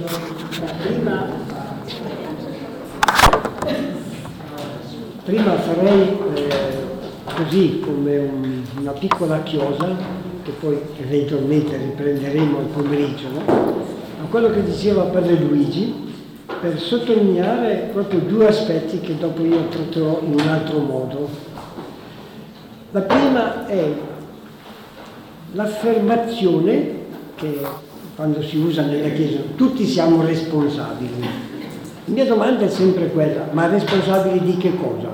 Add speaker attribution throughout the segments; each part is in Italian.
Speaker 1: Prima farei così come una piccola chiosa, che poi eventualmente riprenderemo al pomeriggio, no? A quello che diceva Padre Luigi, per sottolineare proprio due aspetti che dopo io tratterò in un altro modo. La prima è l'affermazione che quando si usa nella Chiesa tutti siamo responsabili. La mia domanda è sempre quella: ma responsabili di che cosa?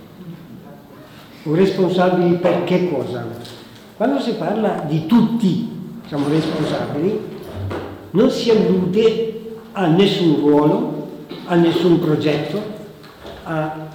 Speaker 1: O responsabili per che cosa? Quando si parla di tutti siamo responsabili, non si allude a nessun ruolo, a nessun progetto, a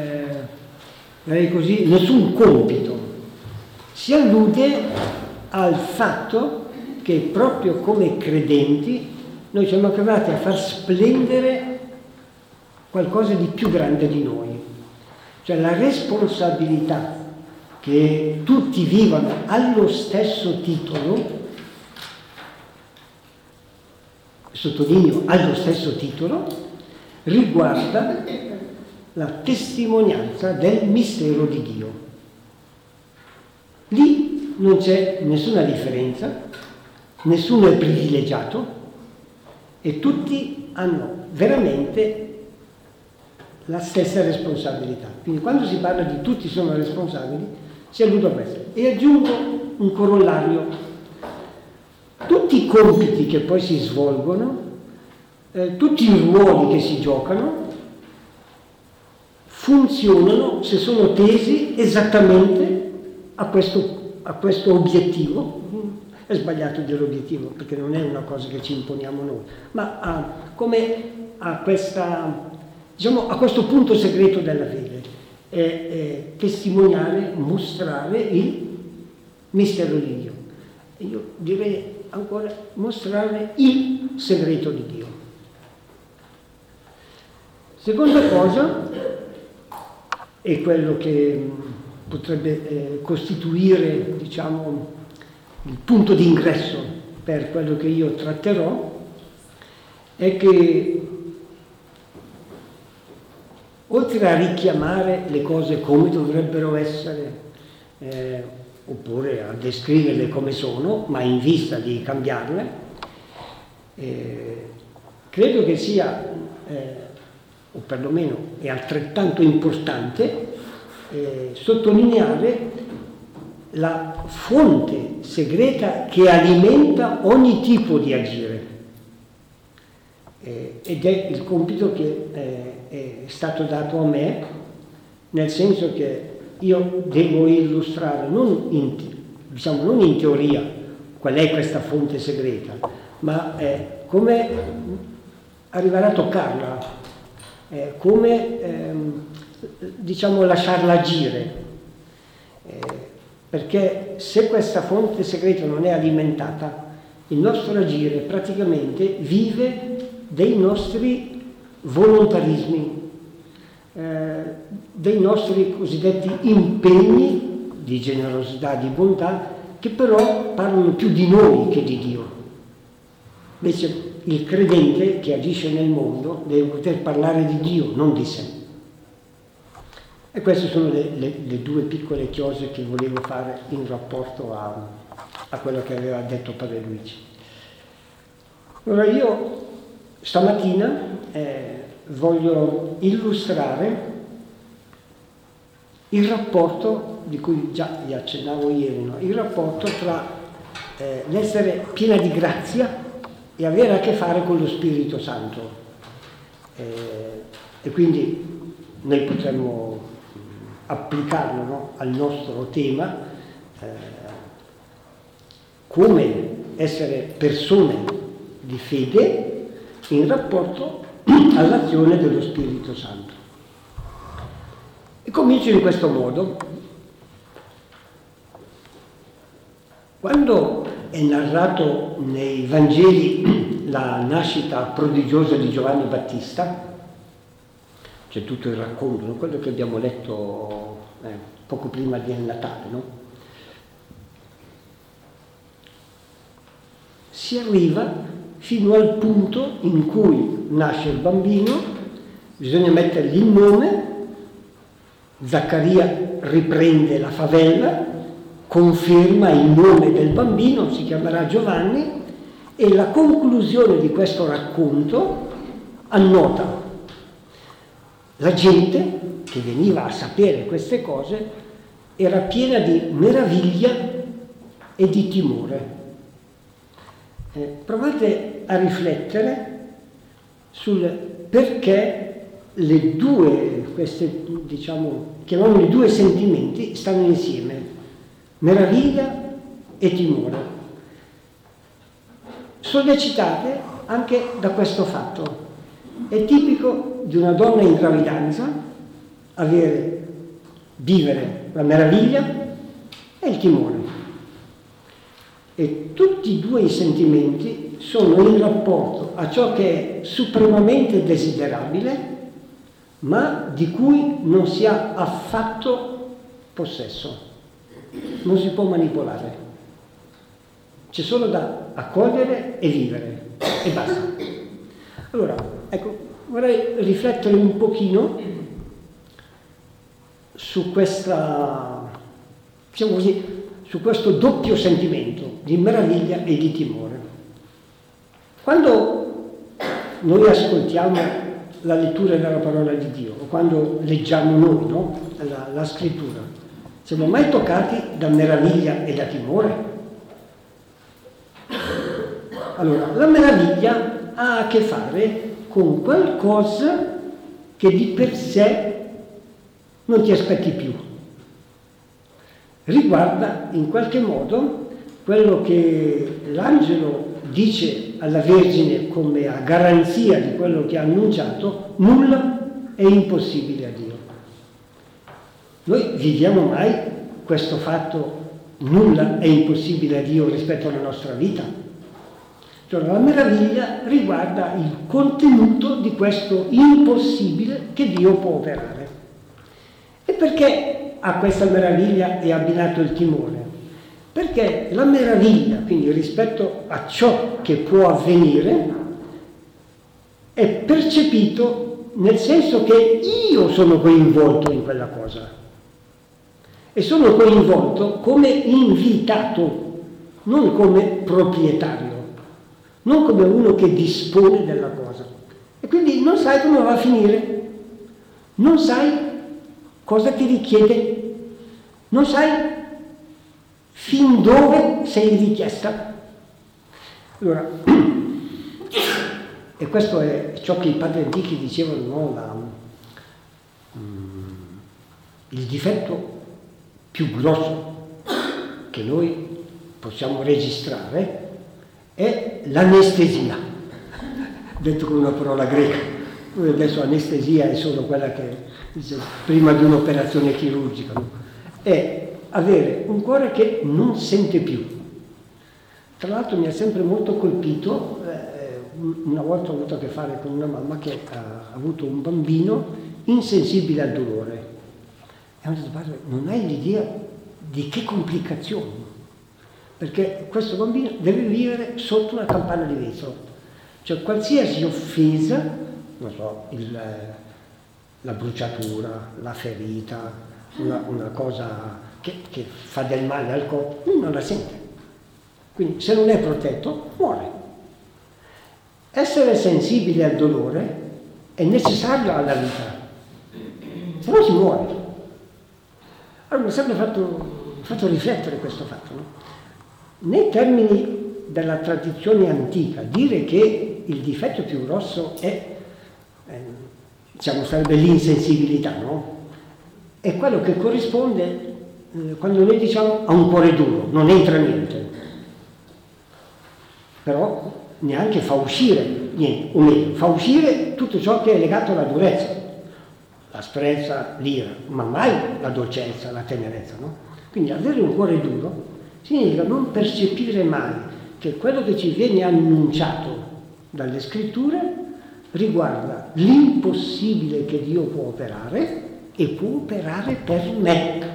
Speaker 1: così, nessun compito. Si allude al fatto che proprio come credenti noi siamo chiamati a far splendere qualcosa di più grande di noi. Cioè la responsabilità che tutti vivano allo stesso titolo, sottolineo allo stesso titolo, riguarda la testimonianza del mistero di Dio. Lì non c'è nessuna differenza, nessuno è privilegiato e tutti hanno veramente la stessa responsabilità. Quindi quando si parla di tutti sono responsabili, si allude a questo. E aggiungo un corollario: tutti i compiti che poi si svolgono, tutti i ruoli che si giocano, funzionano se sono tesi esattamente a questo obiettivo. È sbagliato dire obiettivo perché non è una cosa che ci imponiamo noi, ma come a questa, diciamo, a questo punto segreto della fede, è testimoniare, mostrare il mistero di Dio. Io direi ancora mostrare il segreto di Dio. Seconda cosa, è quello che potrebbe costituire, diciamo, il punto di ingresso per quello che io tratterò, è che oltre a richiamare le cose come dovrebbero essere, oppure a descriverle come sono, ma in vista di cambiarle, credo che sia, o perlomeno è altrettanto importante, sottolineare la fonte segreta che alimenta ogni tipo di agire. Ed è il compito che è stato dato a me, nel senso che io devo illustrare non in teoria qual è questa fonte segreta, ma come arrivare a toccarla, come diciamo lasciarla agire, perché se questa fonte segreta non è alimentata, il nostro agire praticamente vive dei nostri volontarismi, dei nostri cosiddetti impegni di generosità, di bontà, che però parlano più di noi che di Dio. Invece il credente che agisce nel mondo deve poter parlare di Dio, non di sé. E queste sono le due piccole chiose che volevo fare in rapporto a quello che aveva detto Padre Luigi. Allora io stamattina voglio illustrare il rapporto di cui già vi accennavo ieri, no? Il rapporto tra l'essere piena di grazia e avere a che fare con lo Spirito Santo. E quindi noi potremmo applicarlo, no, al nostro tema, come essere persone di fede in rapporto all'azione dello Spirito Santo. E comincio in questo modo. Quando è narrato nei Vangeli la nascita prodigiosa di Giovanni Battista, c'è tutto il racconto, no? Quello che abbiamo letto poco prima del Natale, no? Si arriva fino al punto in cui nasce il bambino, bisogna mettergli il nome, Zaccaria riprende la favella, conferma il nome del bambino, si chiamerà Giovanni, e la conclusione di questo racconto annota la gente che veniva a sapere queste cose era piena di meraviglia e di timore. Provate a riflettere sul perché le due, queste, diciamo, chiamiamoli due sentimenti, stanno insieme, meraviglia e timore. Sollecitate anche da questo fatto. È tipico di una donna in gravidanza vivere la meraviglia e il timore. E tutti e due i sentimenti sono in rapporto a ciò che è supremamente desiderabile, ma di cui non si ha affatto possesso, non si può manipolare. C'è solo da accogliere e vivere, e basta. Allora, ecco, vorrei riflettere un pochino su questa, diciamo così, su questo doppio sentimento di meraviglia e di timore. Quando noi ascoltiamo la lettura della parola di Dio, o quando leggiamo noi, no? la scrittura, siamo mai toccati da meraviglia e da timore? Allora, la meraviglia ha a che fare con qualcosa che di per sé non ti aspetti più. Riguarda in qualche modo quello che l'angelo dice alla Vergine come a garanzia di quello che ha annunciato: nulla è impossibile a Dio. Noi viviamo mai questo fatto, nulla è impossibile a Dio rispetto alla nostra vita? Cioè, la meraviglia riguarda il contenuto di questo impossibile che Dio può operare. E perché a questa meraviglia è abbinato il timore? Perché la meraviglia, quindi rispetto a ciò che può avvenire, è percepito nel senso che io sono coinvolto in quella cosa. E sono coinvolto come invitato, non come proprietario, non come uno che dispone della cosa. E quindi non sai come va a finire, non sai cosa ti richiede, non sai fin dove sei richiesta. Allora, e questo è ciò che i padri antichi dicevano, no? Il difetto più grosso che noi possiamo registrare è l'anestesia, detto con una parola greca. Adesso anestesia è solo quella che dice prima di un'operazione chirurgica, no? È avere un cuore che non sente più. Tra l'altro mi ha sempre molto colpito, una volta ho avuto a che fare con una mamma che ha avuto un bambino insensibile al dolore. E ho detto: padre, non hai l'idea di che complicazioni, perché questo bambino deve vivere sotto una campana di vetro. Cioè qualsiasi offesa, non so, la bruciatura, la ferita, una cosa che fa del male al corpo, lui non la sente. Quindi se non è protetto, muore. Essere sensibile al dolore è necessario alla vita, se no si muore. Allora mi ha sempre fatto riflettere questo fatto, no? Nei termini della tradizione antica, dire che il difetto più grosso è, diciamo, sarebbe l'insensibilità, no? È quello che corrisponde quando noi diciamo a un cuore duro, non entra niente, però neanche fa uscire niente, o meglio, fa uscire tutto ciò che è legato alla durezza, l'asprezza, l'ira, ma mai la dolcezza, la tenerezza, no? Quindi avere un cuore duro significa non percepire mai che quello che ci viene annunciato dalle scritture riguarda l'impossibile che Dio può operare e può operare per me.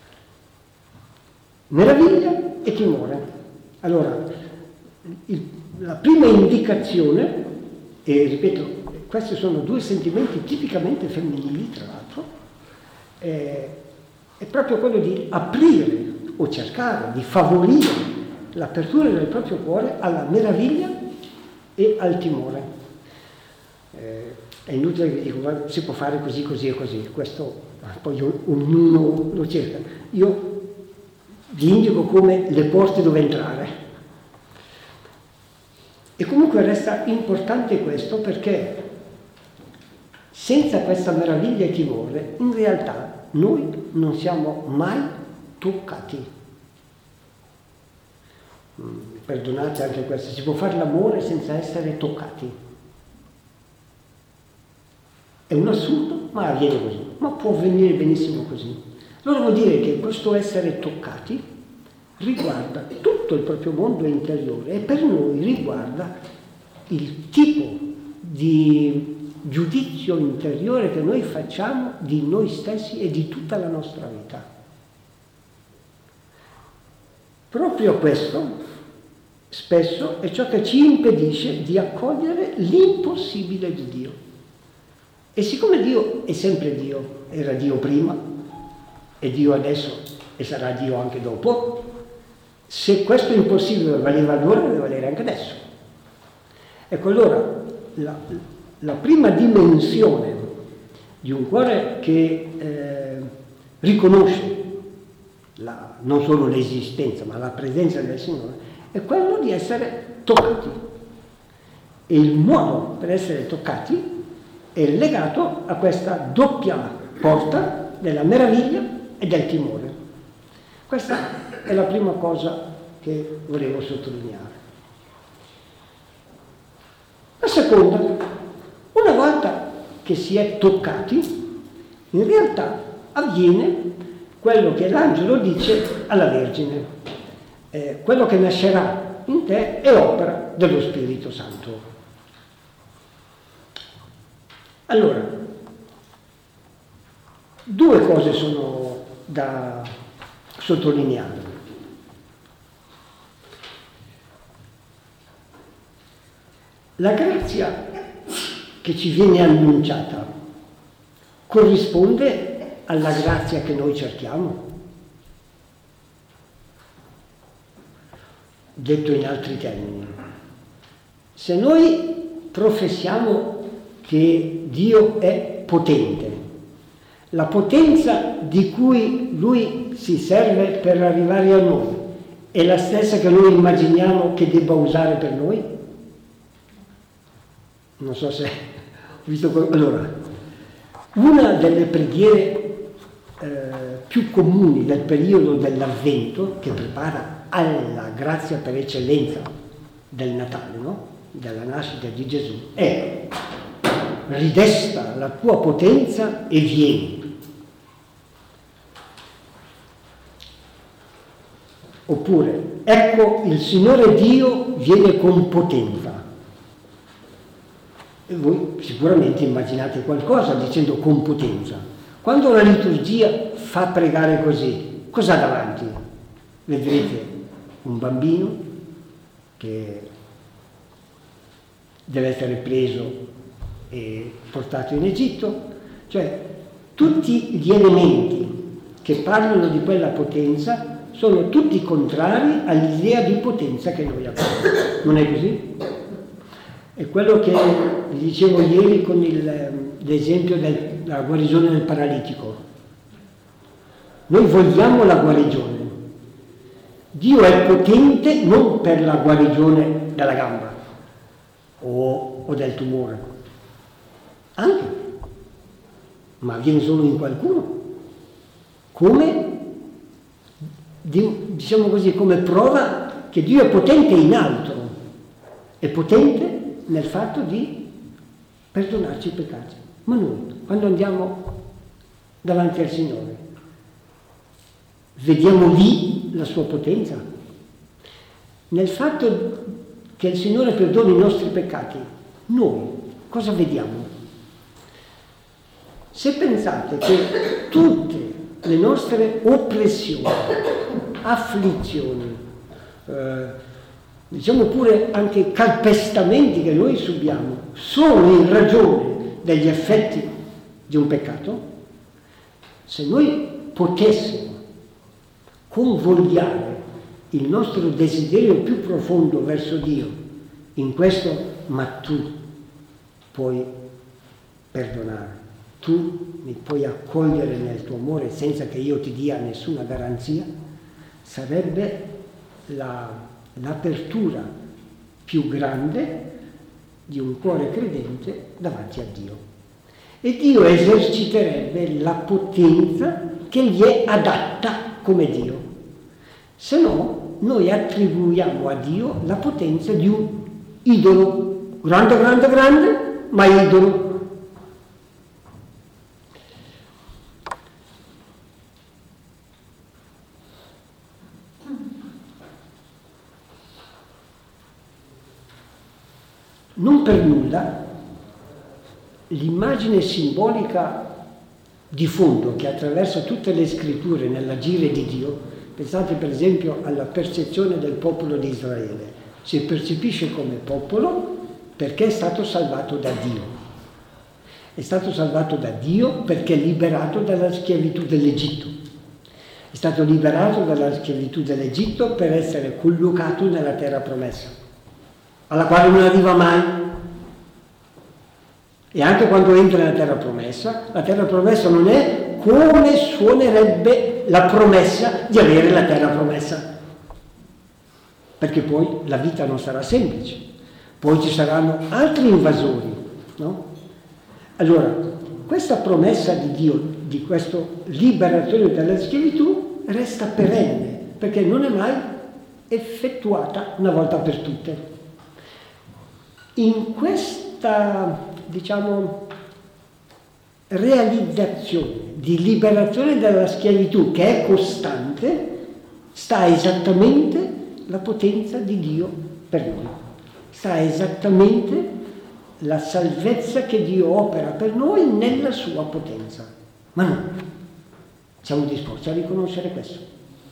Speaker 1: Meraviglia e timore. Allora, la prima indicazione, e ripeto, questi sono due sentimenti tipicamente femminili, tra l'altro, è proprio quello di aprire o cercare di favorire l'apertura del proprio cuore alla meraviglia e al timore. È inutile che dico, si può fare così, così e così, questo poi ognuno lo cerca. Io vi indico come le porte dove entrare. E comunque resta importante questo perché senza questa meraviglia e timore, in realtà noi non siamo mai toccati. Perdonate anche questo, si può fare l'amore senza essere toccati. È un assurdo, ma avviene così, ma può avvenire benissimo così. Allora vuol dire che questo essere toccati riguarda tutto il proprio mondo interiore e per noi riguarda il tipo di giudizio interiore che noi facciamo di noi stessi e di tutta la nostra vita. Proprio questo spesso è ciò che ci impedisce di accogliere l'impossibile di Dio. E siccome Dio è sempre Dio, era Dio prima, è Dio adesso e sarà Dio anche dopo, se questo impossibile valeva allora, deve valere anche adesso. Ecco, allora, la prima dimensione di un cuore che riconosce non solo l'esistenza, ma la presenza del Signore, è quello di essere toccati. E il modo per essere toccati è legato a questa doppia porta della meraviglia e del timore. Questa è la prima cosa che volevo sottolineare. La seconda, una volta che si è toccati, in realtà avviene quello che l'angelo dice alla Vergine, quello che nascerà in te è opera dello Spirito Santo. Allora, due cose sono da sottolineare. La grazia che ci viene annunciata corrisponde alla grazia che noi cerchiamo? Detto in altri termini, se noi professiamo che Dio è potente, la potenza di cui Lui si serve per arrivare a noi è la stessa che noi immaginiamo che debba usare per noi? Non so se ho visto allora, una delle preghiere più comuni del periodo dell'Avvento, che prepara alla grazia per eccellenza del Natale, no? Della nascita di Gesù, è: ridesta la tua potenza e vieni. Oppure, ecco il Signore Dio viene con potenza. E voi sicuramente immaginate qualcosa dicendo con potenza. Quando la liturgia fa pregare così, cosa ha davanti? Vedrete un bambino che deve essere preso e portato in Egitto, cioè tutti gli elementi che parlano di quella potenza sono tutti contrari all'idea di potenza che noi abbiamo. Non è così? È quello che vi dicevo ieri con l'esempio della guarigione del paralitico. Noi vogliamo la guarigione. Dio è potente non per la guarigione della gamba o del tumore, anche, ma avviene solo in qualcuno, come, diciamo così, come prova che Dio è potente in altro, è potente nel fatto di perdonarci i peccati. Ma noi, quando andiamo davanti al Signore, vediamo lì la sua potenza? Nel fatto che il Signore perdoni i nostri peccati, noi cosa vediamo? Se pensate che tutte le nostre oppressioni, afflizioni, diciamo pure anche i calpestamenti che noi subiamo, sono in ragione degli effetti di un peccato, se noi potessimo convogliare il nostro desiderio più profondo verso Dio in questo, ma tu puoi perdonare, tu mi puoi accogliere nel tuo amore senza che io ti dia nessuna garanzia, sarebbe l'apertura più grande di un cuore credente davanti a Dio. E Dio eserciterebbe la potenza che gli è adatta come Dio. Se no, noi attribuiamo a Dio la potenza di un idolo, grande, grande, grande, ma idolo. Non per nulla l'immagine simbolica di fondo che attraversa tutte le scritture nell'agire di Dio, pensate per esempio alla percezione del popolo di Israele, si percepisce come popolo perché è stato salvato da Dio. È stato salvato da Dio perché è liberato dalla schiavitù dell'Egitto. È stato liberato dalla schiavitù dell'Egitto per essere collocato nella terra promessa, alla quale non arriva mai. E anche quando entra nella terra promessa, la terra promessa non è come suonerebbe la promessa di avere la terra promessa. Perché poi la vita non sarà semplice, poi ci saranno altri invasori, no? Allora, questa promessa di Dio, di questa liberazione dalla schiavitù, resta perenne, perché non è mai effettuata una volta per tutte. In questa, diciamo, realizzazione di liberazione dalla schiavitù che è costante, sta esattamente la potenza di Dio per noi. Sta esattamente la salvezza che Dio opera per noi nella sua potenza. Ma noi siamo disposti a riconoscere questo.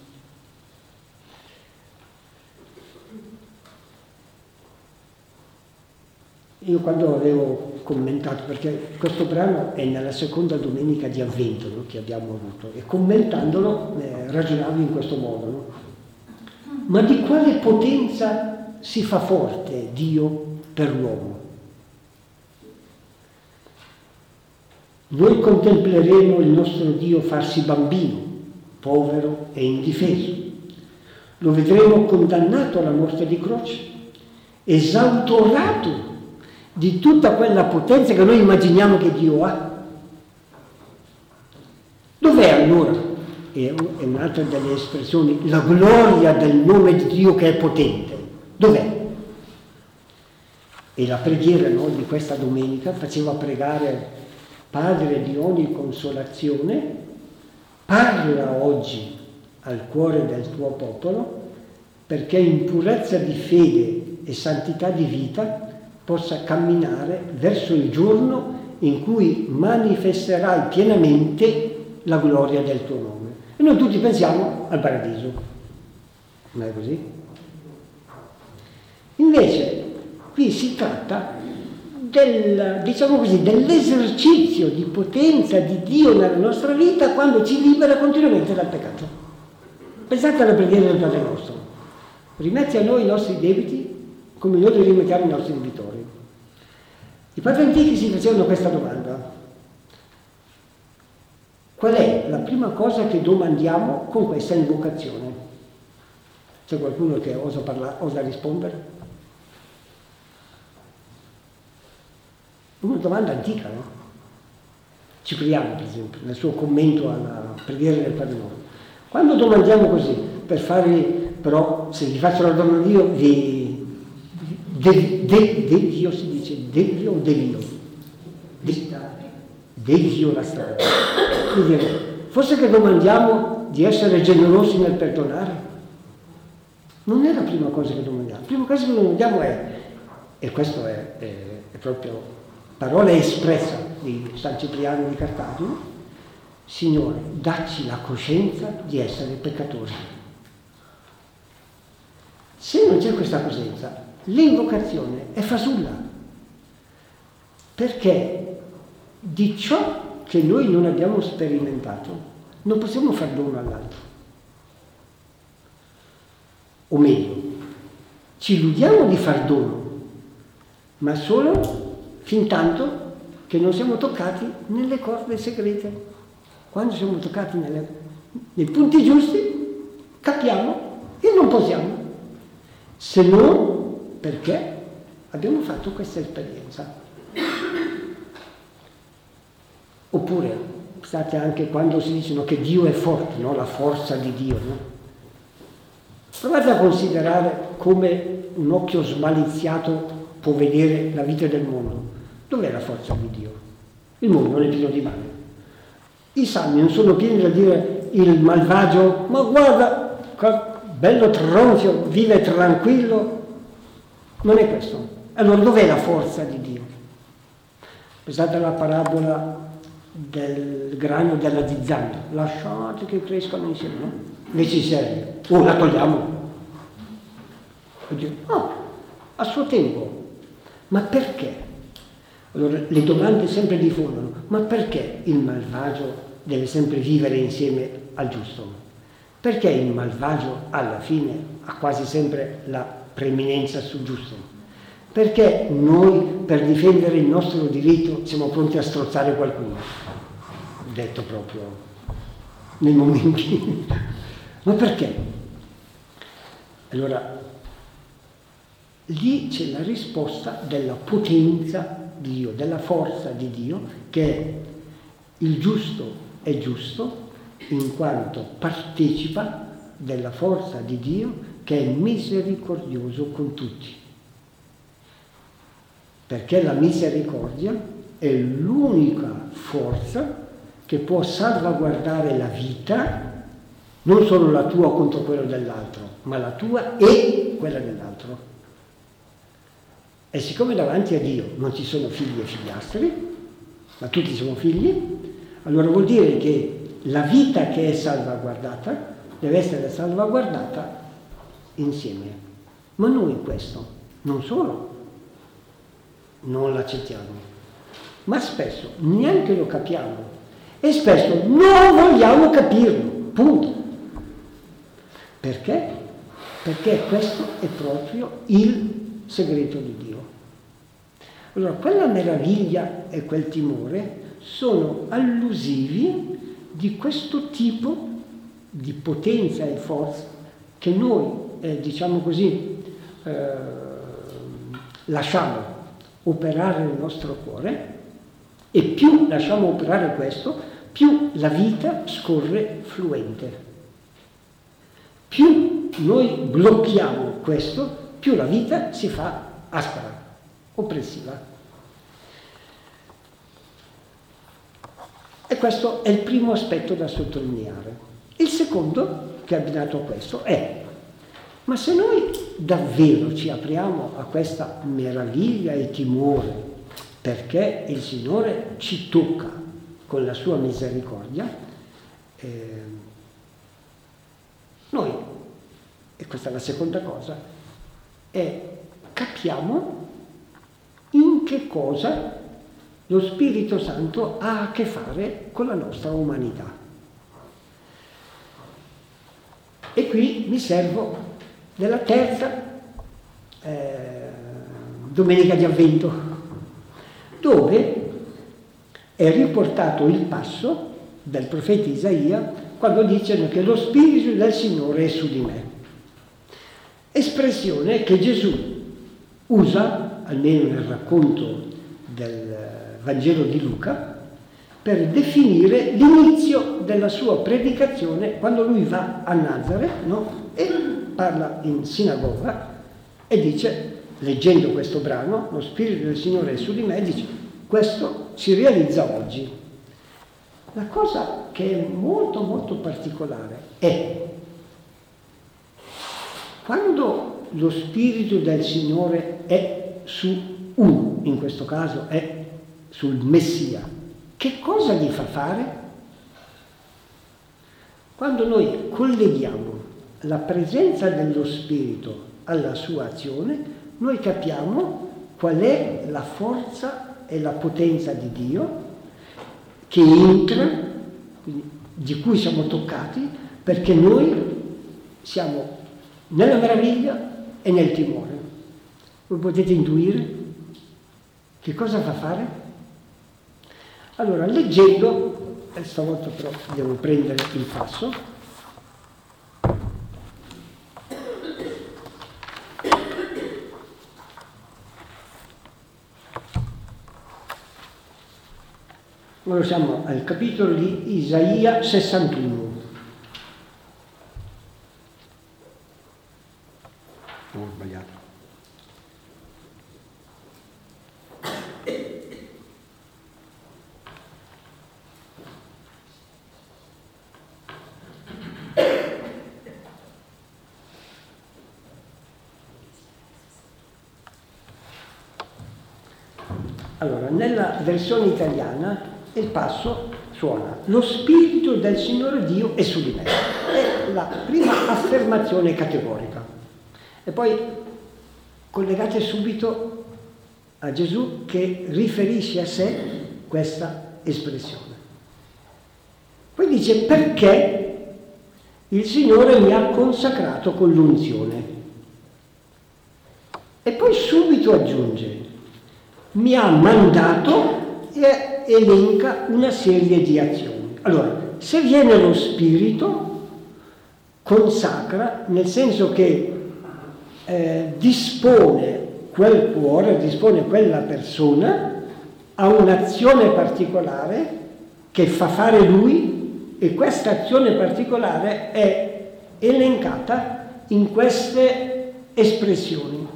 Speaker 1: Io quando avevo commentato, perché questo brano è nella seconda domenica di Avvento, no, che abbiamo avuto, e commentandolo ragionavo in questo modo, no? Ma di quale potenza si fa forte Dio per l'uomo? Noi contempleremo il nostro Dio farsi bambino, povero e indifeso. Lo vedremo condannato alla morte di croce, esautorato di tutta quella potenza che noi immaginiamo che Dio ha. Dov'è allora? È un'altra delle espressioni, la gloria del nome di Dio che è potente. Dov'è? E la preghiera, no, di questa domenica faceva pregare: Padre di ogni consolazione, parla oggi al cuore del tuo popolo perché in purezza di fede e santità di vita possa camminare verso il giorno in cui manifesterai pienamente la gloria del tuo nome. E noi tutti pensiamo al paradiso, non è così? Invece qui si tratta diciamo così, dell'esercizio di potenza di Dio nella nostra vita quando ci libera continuamente dal peccato. Pensate alla preghiera del Padre nostro: rimetti a noi i nostri debiti come noi li rimettiamo ai nostri debitori. I padri antichi si facevano questa domanda: qual è la prima cosa che domandiamo con questa invocazione? C'è qualcuno che osa rispondere? Una domanda antica, no? Cipriano, per esempio, nel suo commento alla preghiera del Padre nostro. Quando domandiamo così, per farli, però, se gli faccio la domanda io, Dio si dice Dio o Devio? Devio la strada. Quindi, forse che domandiamo di essere generosi nel perdonare? Non è la prima cosa che domandiamo. La prima cosa che domandiamo è, e questo è proprio parola espressa di San Cipriano di Cartagine: Signore, dacci la coscienza di essere peccatori. Se non c'è questa presenza, l'invocazione è fasulla, perché di ciò che noi non abbiamo sperimentato non possiamo far dono all'altro. O meglio, ci illudiamo di far dono, ma solo fin tanto che non siamo toccati nelle corde segrete. Quando siamo toccati nei punti giusti, capiamo e non possiamo. Se non, perché abbiamo fatto questa esperienza. Oppure, state anche quando si dicono che Dio è forte, no? La forza di Dio, no? Provate a considerare come un occhio smaliziato può vedere la vita del mondo. Dov'è la forza di Dio? Il mondo è pieno di male. I salmi non sono pieni da dire il malvagio, ma guarda, bello tronfio, vive tranquillo. Non è questo. Allora dov'è la forza di Dio? Pensate alla parabola del grano e della zizzania. Lasciate che crescano insieme, no? Invece serve. Oh, la togliamo. E Dio, no, a suo tempo. Ma perché? Allora le domande sempre diffondono. Ma perché il malvagio deve sempre vivere insieme al giusto? Perché il malvagio alla fine ha quasi sempre la preeminenza sul giusto? Perché noi per difendere il nostro diritto siamo pronti a strozzare qualcuno? Detto proprio nei momenti. Ma perché? Allora, lì c'è la risposta della potenza di Dio, della forza di Dio, che è il giusto è giusto in quanto partecipa della forza di Dio che è misericordioso con tutti. Perché la misericordia è l'unica forza che può salvaguardare la vita, non solo la tua contro quella dell'altro, ma la tua e quella dell'altro. E siccome davanti a Dio non ci sono figli e figliastri, ma tutti siamo figli, allora vuol dire che la vita che è salvaguardata deve essere salvaguardata insieme. Ma noi questo non solo non l'accettiamo, ma spesso neanche lo capiamo e spesso non vogliamo capirlo, punto. Perché? Perché questo è proprio il segreto di Dio. Allora, quella meraviglia e quel timore sono allusivi di questo tipo di potenza e forza che noi, diciamo così, lasciamo operare nel nostro cuore, e più lasciamo operare questo, più la vita scorre fluente. Più noi blocchiamo questo, più la vita si fa aspra, oppressiva. E questo è il primo aspetto da sottolineare. Il secondo, che è abbinato a questo, è: ma se noi davvero ci apriamo a questa meraviglia e timore, perché il Signore ci tocca con la sua misericordia, noi, e questa è la seconda cosa, capiamo in che cosa lo Spirito Santo ha a che fare con la nostra umanità. E qui mi servo della terza domenica di Avvento, dove è riportato il passo del profeta Isaia quando dice che lo Spirito del Signore è su di me. Espressione che Gesù usa, almeno nel racconto del Vangelo di Luca, per definire l'inizio della sua predicazione quando lui va a Nazareth, no? E parla in sinagoga e dice, leggendo questo brano, lo Spirito del Signore è su di me, dice, questo si realizza oggi. La cosa che è molto molto particolare è quando lo Spirito del Signore è su uno, in questo caso è sul Messia, che cosa gli fa fare? Quando noi colleghiamo la presenza dello Spirito alla sua azione, noi capiamo qual è la forza e la potenza di Dio che entra, di cui siamo toccati, perché noi siamo nella meraviglia e nel timore. Voi potete intuire che cosa fa fare? Allora, leggendo, stavolta però devo prendere il passo. Ora siamo al capitolo di Isaia 61. Ho sbagliato. Allora, nella versione italiana il passo suona: lo Spirito del Signore Dio è su di me. È la prima affermazione categorica. E poi collegate subito a Gesù che riferisce a sé questa espressione. Poi dice: perché il Signore mi ha consacrato con l'unzione. E poi subito aggiunge: mi ha mandato, e elenca una serie di azioni. Allora, se viene lo Spirito, consacra, nel senso che dispone quel cuore, dispone quella persona a un'azione particolare che fa fare lui, e questa azione particolare è elencata in queste espressioni.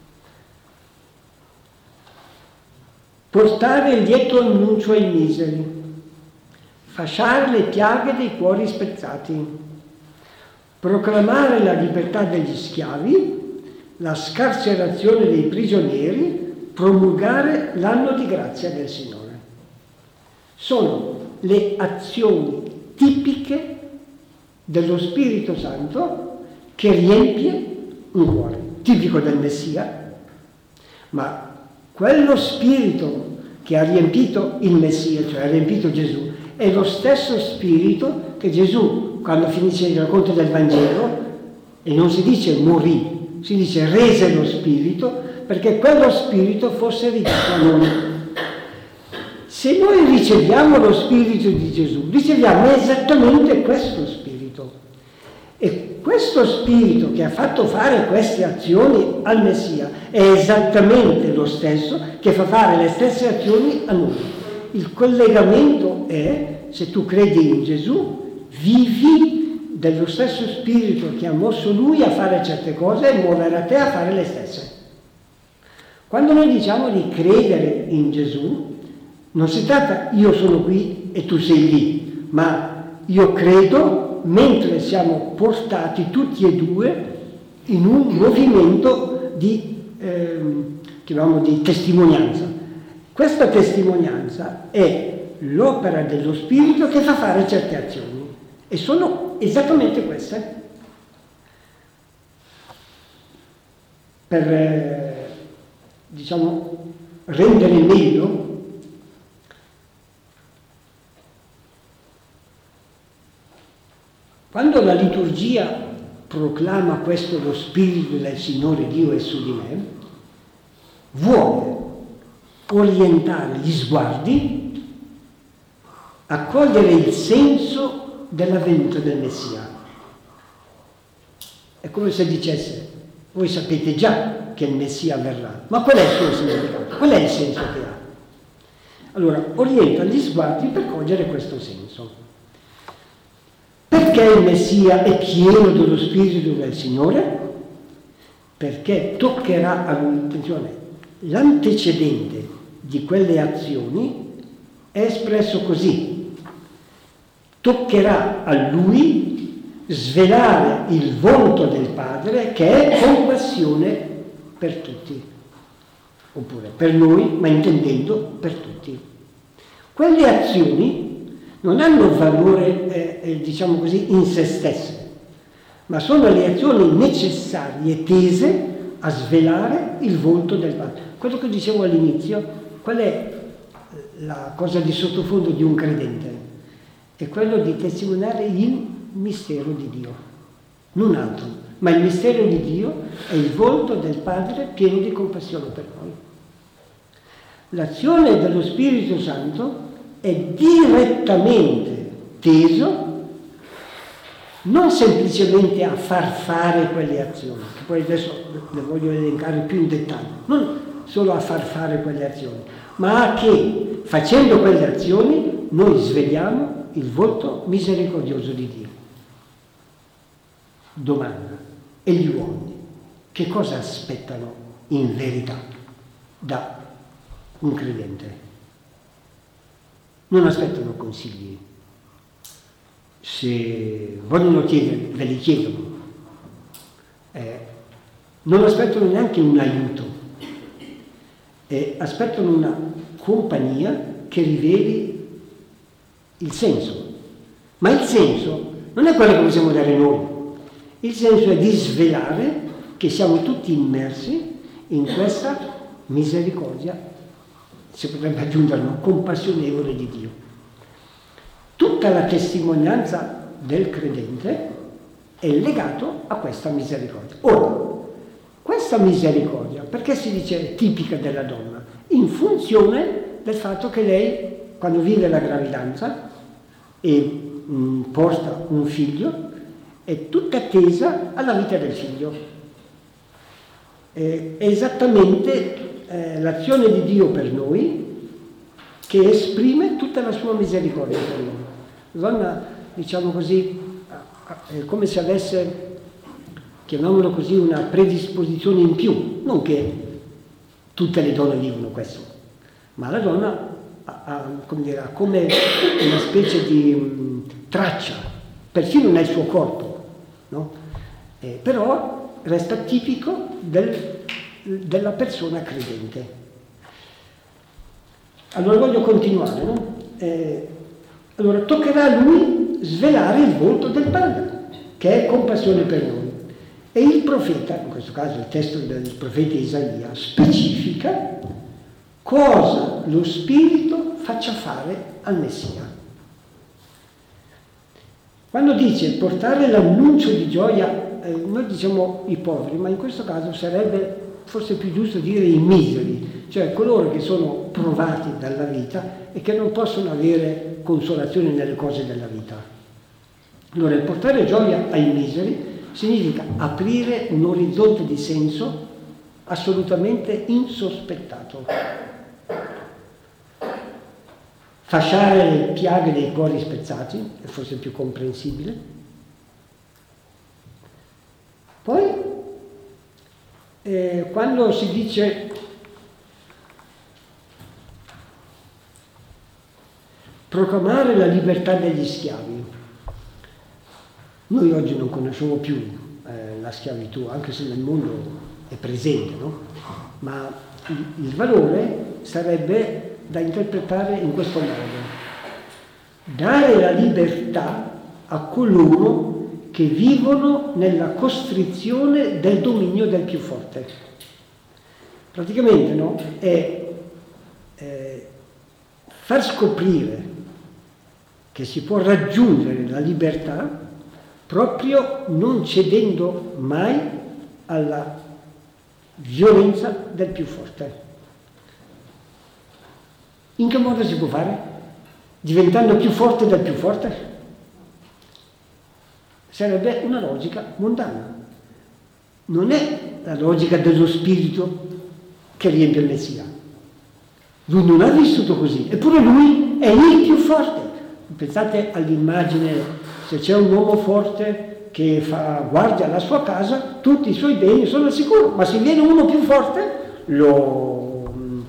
Speaker 1: Portare il lieto annuncio ai miseri, fasciare le piaghe dei cuori spezzati, proclamare la libertà degli schiavi, la scarcerazione dei prigionieri, promulgare l'anno di grazia del Signore. Sono le azioni tipiche dello Spirito Santo che riempie un cuore, tipico del Messia, ma quello Spirito che ha riempito il Messia, cioè ha riempito Gesù, è lo stesso Spirito che Gesù, quando finisce il racconto del Vangelo, e non si dice morì, si dice rese lo Spirito, perché quello Spirito fosse ridato a noi. Se noi riceviamo lo Spirito di Gesù, riceviamo esattamente questo Spirito. E questo Spirito che ha fatto fare queste azioni al Messia è esattamente lo stesso che fa fare le stesse azioni a noi. Il collegamento è, se tu credi in Gesù, vivi dello stesso Spirito che ha mosso Lui a fare certe cose e muoverà te a fare le stesse. Quando noi diciamo di credere in Gesù, non si tratta io sono qui e tu sei lì, ma io credo mentre siamo portati tutti e due in un movimento di, chiamiamo di testimonianza. Questa testimonianza è l'opera dello Spirito che fa fare certe azioni, e sono esattamente queste. Per, diciamo, rendere meglio, quando la liturgia proclama questo: lo Spirito del Signore Dio è su di me, vuole orientare gli sguardi a cogliere il senso della venuta del Messia. È come se dicesse: voi sapete già che il Messia verrà, ma qual è il suo significato? Qual è il senso che ha? Allora, orienta gli sguardi per cogliere questo senso. Perché il Messia è pieno dello Spirito del Signore? Perché toccherà a lui, attenzione, l'antecedente di quelle azioni è espresso così: toccherà a lui svelare il volto del Padre, che è compassione per tutti, oppure per noi, ma intendendo per tutti. Quelle azioni non hanno valore, diciamo così, in se stesse, ma sono le azioni necessarie tese a svelare il volto del Padre. Quello che dicevo all'inizio, qual è la cosa di sottofondo di un credente? È quello di testimoniare il mistero di Dio, non altro, ma il mistero di Dio è il volto del Padre pieno di compassione per noi. L'azione dello Spirito Santo è direttamente teso non semplicemente a far fare quelle azioni, che poi adesso le voglio elencare più in dettaglio, non solo a far fare quelle azioni, ma a che facendo quelle azioni noi svegliamo il volto misericordioso di Dio. Domanda: e gli uomini che cosa aspettano in verità da un credente? Non aspettano consigli. Se vogliono chiedere, ve li chiedono. Non aspettano neanche un aiuto. Aspettano una compagnia che riveli il senso. Ma il senso non è quello che possiamo dare noi. Il senso è di svelare che siamo tutti immersi in questa misericordia, si potrebbe aggiungere una compassionevole di Dio. Tutta la testimonianza del credente è legato a questa misericordia. Ora, questa misericordia, perché si dice tipica della donna? In funzione del fatto che lei, quando vive la gravidanza e porta un figlio, è tutta tesa alla vita del figlio. È esattamente l'azione di Dio per noi che esprime tutta la sua misericordia per noi. La donna, diciamo così, è come se avesse, chiamiamolo così, una predisposizione in più. Non che tutte le donne vivono questo, ma la donna ha come una specie di traccia, perfino nel suo corpo, no? Però resta tipico della persona credente. Allora voglio continuare, no? Allora toccherà a lui svelare il volto del Padre, che è compassione per noi. E il profeta, in questo caso il testo del profeta Isaia, specifica cosa lo Spirito faccia fare al Messia. Quando dice portare l'annuncio di gioia, noi diciamo i poveri, ma in questo caso sarebbe forse più giusto dire i miseri, cioè coloro che sono provati dalla vita e che non possono avere consolazione nelle cose della vita. Allora, il portare gioia ai miseri significa aprire un orizzonte di senso assolutamente insospettato. Fasciare le piaghe dei cuori spezzati, è forse più comprensibile. Poi, quando si dice proclamare la libertà degli schiavi, noi oggi non conosciamo più la schiavitù, anche se nel mondo è presente, no? Ma il valore sarebbe da interpretare in questo modo: dare la libertà a coloro che vivono nella costrizione del dominio del più forte. Praticamente, no? È far scoprire che si può raggiungere la libertà proprio non cedendo mai alla violenza del più forte. In che modo si può fare? Diventando più forte del più forte? Sarebbe una logica mondana. Non è la logica dello spirito che riempie il Messia. Lui non ha vissuto così, eppure lui è il più forte. Pensate all'immagine, se c'è un uomo forte che fa guardia alla sua casa, tutti i suoi beni sono al sicuro, ma se viene uno più forte, non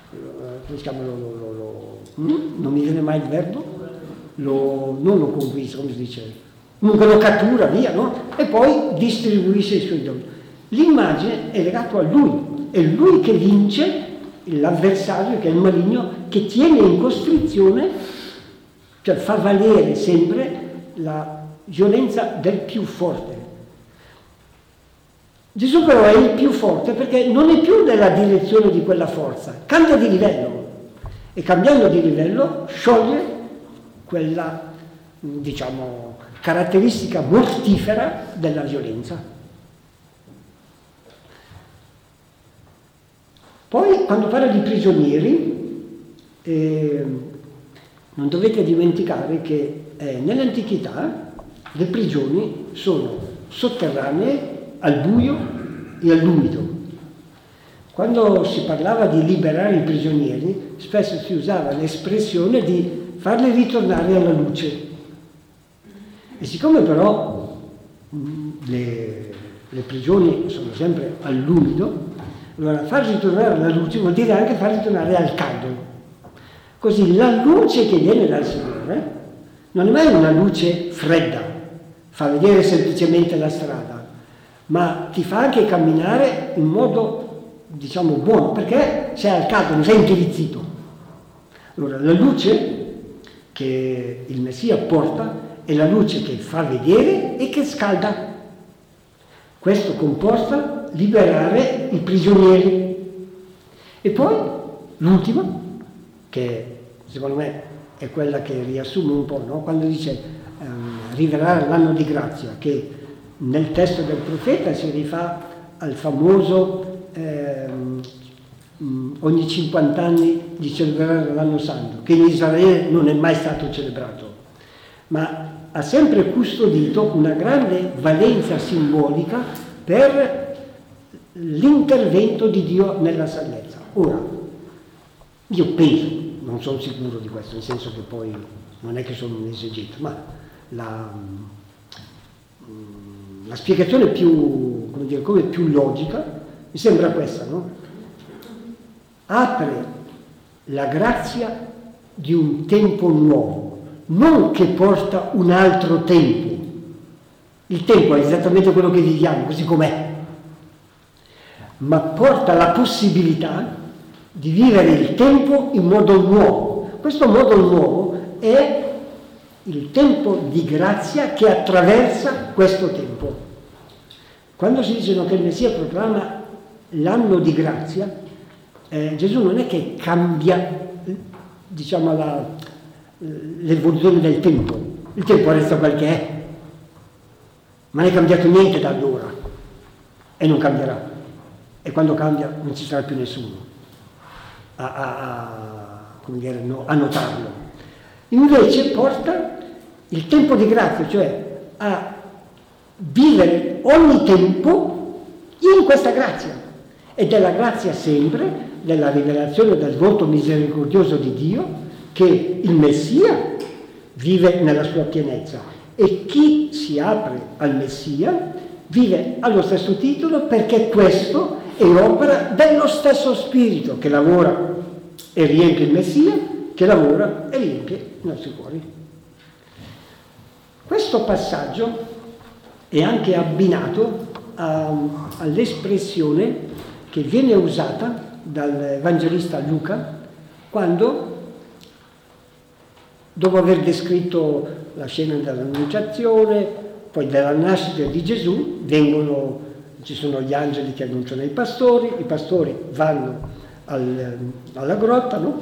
Speaker 1: mi viene mai il verbo, non lo conquista, come si dice, comunque lo cattura via, no? E poi distribuisce i suoi doni. L'immagine è legata a lui, è lui che vince l'avversario, che è il maligno, che tiene in costrizione, cioè fa valere sempre la violenza del più forte. Gesù però è il più forte perché non è più nella direzione di quella forza, cambia di livello e cambiando di livello scioglie quella, diciamo, caratteristica mortifera della violenza. Poi quando parla di prigionieri, non dovete dimenticare che nell'antichità le prigioni sono sotterranee, al buio e all'umido. Quando si parlava di liberare i prigionieri, spesso si usava l'espressione di farli ritornare alla luce. E siccome però le prigioni sono sempre all'umido, allora far ritornare alla luce vuol dire anche far ritornare al caldo. Così la luce che viene dal Signore non è mai una luce fredda, fa vedere semplicemente la strada, ma ti fa anche camminare in modo, diciamo, buono, perché sei al caldo, non sei intirizzito. Allora, la luce che il Messia porta è la luce che fa vedere e che scalda. Questo comporta liberare i prigionieri. E poi, l'ultima, che secondo me è quella che riassume un po', no? Quando dice rivelare l'anno di grazia, che nel testo del profeta si rifà al famoso ogni 50 anni di celebrare l'anno santo, che in Israele non è mai stato celebrato, ma ha sempre custodito una grande valenza simbolica per l'intervento di Dio nella salvezza. Ora, io penso, non sono sicuro di questo, nel senso che poi non è che sono un esegeta, ma la spiegazione più, come dire, come più logica mi sembra questa, no? Apre la grazia di un tempo nuovo, non che porta un altro tempo. Il tempo è esattamente quello che viviamo, così com'è, ma porta la possibilità di vivere il tempo in modo nuovo. Questo modo nuovo è il tempo di grazia che attraversa questo tempo. Quando si dice che il Messia proclama l'anno di grazia, Gesù non è che cambia, diciamo, l'evoluzione del tempo. Il tempo resta quel che è, ma non è cambiato niente da allora e non cambierà. E quando cambia non ci sarà più nessuno come dire, no, a notarlo. Invece porta il tempo di grazia, cioè a vivere ogni tempo in questa grazia. Ed è la grazia sempre della rivelazione del volto misericordioso di Dio, che il Messia vive nella sua pienezza. E chi si apre al Messia vive allo stesso titolo, perché questo è opera dello stesso Spirito che lavora e riempie il Messia, che lavora e riempie i nostri cuori. Questo passaggio è anche abbinato all'espressione che viene usata dall'Evangelista Luca quando, dopo aver descritto la scena dell'Annunciazione, poi della nascita di Gesù, ci sono gli angeli che annunciano i pastori vanno alla grotta, no?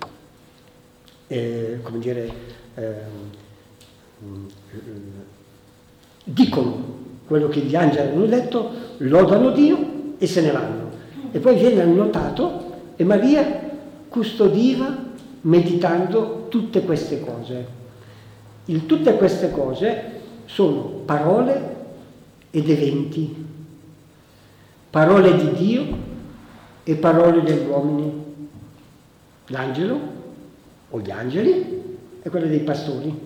Speaker 1: Dicono quello che gli angeli hanno detto, lodano Dio e se ne vanno. E poi viene annotato, e Maria custodiva meditando tutte queste cose. Tutte queste cose sono parole ed eventi, parole di Dio e parole degli uomini, l'angelo o gli angeli e quelle dei pastori.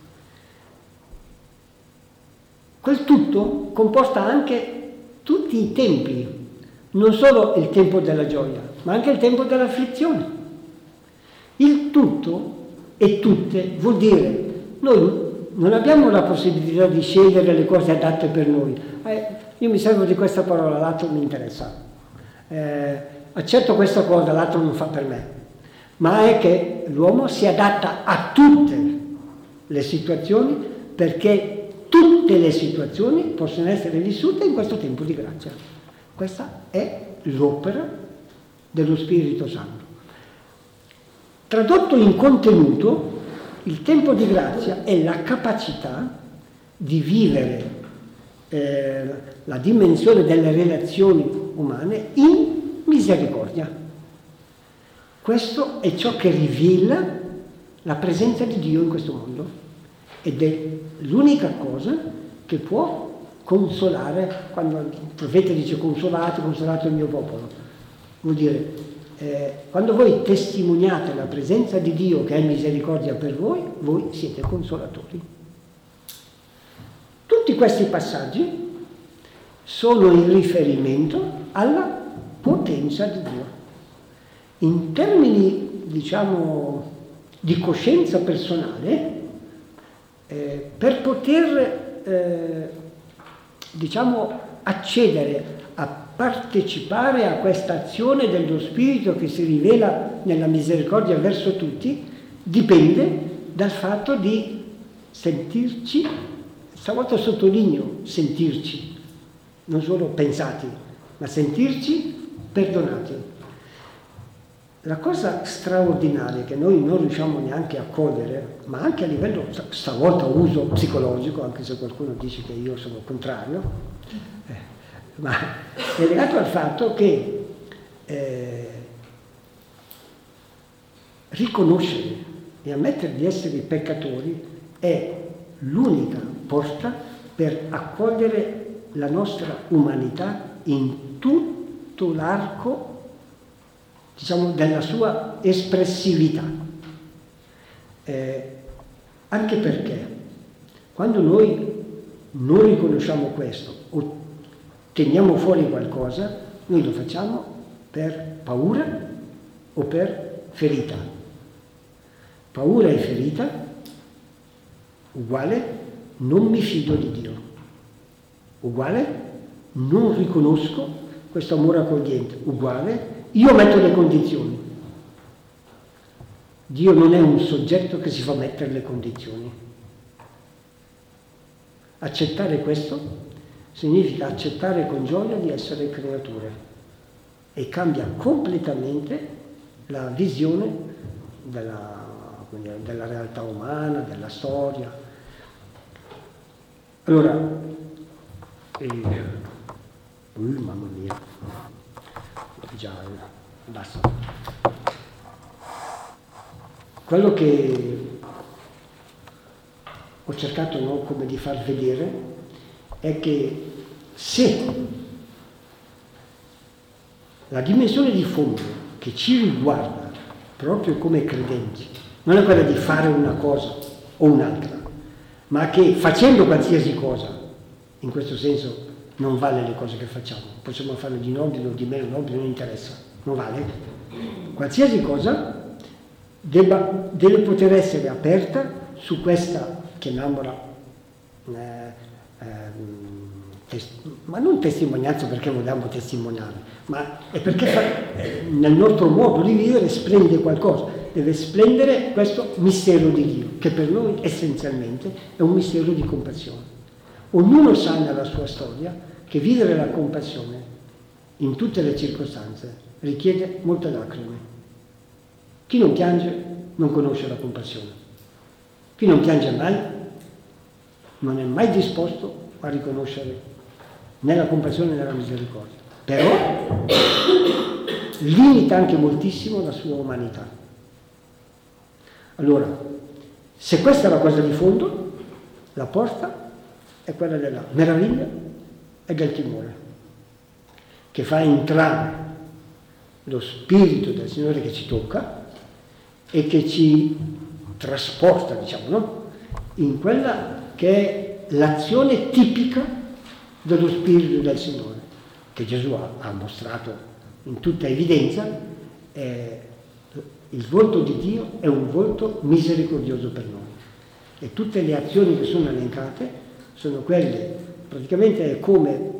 Speaker 1: Quel tutto comporta anche tutti i tempi, non solo il tempo della gioia, ma anche il tempo dell'afflizione. Il tutto e tutte vuol dire noi non abbiamo la possibilità di scegliere le cose adatte per noi. Io mi servo di questa parola, l'altro mi interessa. Accetto questa cosa, l'altro non fa per me. Ma è che l'uomo si adatta a tutte le situazioni perché tutte le situazioni possono essere vissute in questo tempo di grazia. Questa è l'opera dello Spirito Santo. Tradotto in contenuto, il tempo di grazia è la capacità di vivere la dimensione delle relazioni umane in misericordia. Questo è ciò che rivela la presenza di Dio in questo mondo ed è l'unica cosa che può consolare. Quando il profeta dice consolate il mio popolo, vuol dire quando voi testimoniate la presenza di Dio che è misericordia per voi, voi siete consolatori. Tutti questi passaggi sono in riferimento alla potenza di Dio. In termini, diciamo, di coscienza personale, per poter, diciamo, accedere a partecipare a questa azione dello Spirito che si rivela nella misericordia verso tutti, dipende dal fatto di sentirci, stavolta sottolineo sentirci, non solo pensati, ma sentirci perdonati. La cosa straordinaria che noi non riusciamo neanche a cogliere, ma anche a livello, stavolta uso psicologico, anche se qualcuno dice che io sono contrario, ma è legato al fatto che riconoscere e ammettere di essere peccatori è l'unica porta per accogliere la nostra umanità in tutto l'arco, diciamo, della sua espressività. Anche perché quando noi non riconosciamo questo o teniamo fuori qualcosa, noi lo facciamo per paura o per ferita. Paura e ferita uguale non mi fido di Dio, uguale non riconosco questo amore accogliente, uguale io metto le condizioni. Dio non è un soggetto che si fa mettere le condizioni. Accettare questo significa accettare con gioia di essere creature e cambia completamente la visione della realtà umana, della storia. Allora, mamma mia, già, basta. Quello che ho cercato come di far vedere è che se la dimensione di fondo che ci riguarda proprio come credenti non è quella di fare una cosa o un'altra, ma che facendo qualsiasi cosa, in questo senso non vale le cose che facciamo, possiamo farle di nobile o di meno nobile, non interessa, non vale. Qualsiasi cosa deve poter essere aperta su questa, chiamiamola, ma non testimonianza perché vogliamo testimoniare, ma è perché nel nostro modo di vivere splende qualcosa, deve splendere questo mistero di Dio, che per noi essenzialmente è un mistero di compassione. Ognuno sa nella sua storia che vivere la compassione in tutte le circostanze richiede molte lacrime. Chi non piange non conosce la compassione. Chi non piange mai non è mai disposto a riconoscere né la compassione né la misericordia. Però limita anche moltissimo la sua umanità. Allora, se questa è la cosa di fondo, la porta è quella della meraviglia e del timore, che fa entrare lo Spirito del Signore che ci tocca e che ci trasporta, diciamo, no? In quella che è l'azione tipica dello Spirito del Signore, che Gesù ha mostrato in tutta evidenza. Il volto di Dio è un volto misericordioso per noi e tutte le azioni che sono elencate sono quelle, praticamente è come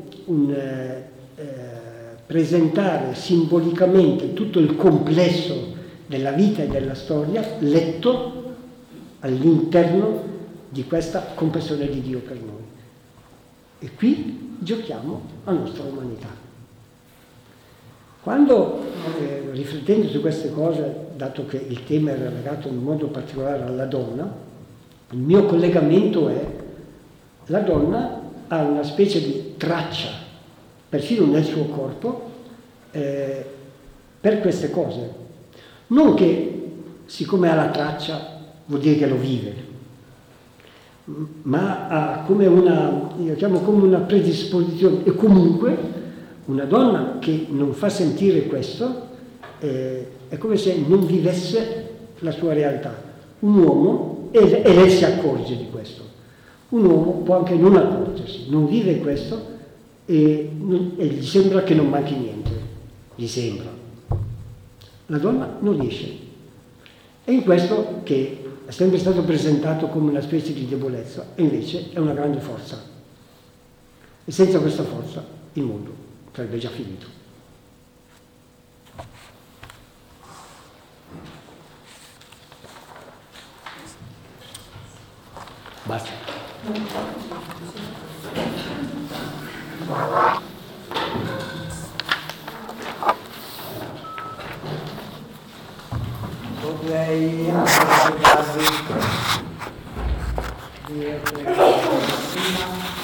Speaker 1: presentare simbolicamente tutto il complesso della vita e della storia letto all'interno di questa compassione di Dio per noi. E qui giochiamo la nostra umanità. Quando, riflettendo su queste cose, dato che il tema era legato in modo particolare alla donna, il mio collegamento è: la donna ha una specie di traccia, persino nel suo corpo, per queste cose. Non che, siccome ha la traccia, vuol dire che lo vive, ma ha come io chiamo come una predisposizione. E comunque una donna che non fa sentire questo è come se non vivesse la sua realtà. Un uomo, e lei si accorge di questo, un uomo può anche non accorgersi, non vive questo e gli sembra che non manchi niente, gli sembra. La donna non riesce. È in questo che è sempre stato presentato come una specie di debolezza, e invece è una grande forza. E senza questa forza il mondo sarebbe già finito. Basta.
Speaker 2: Vorrei dire prima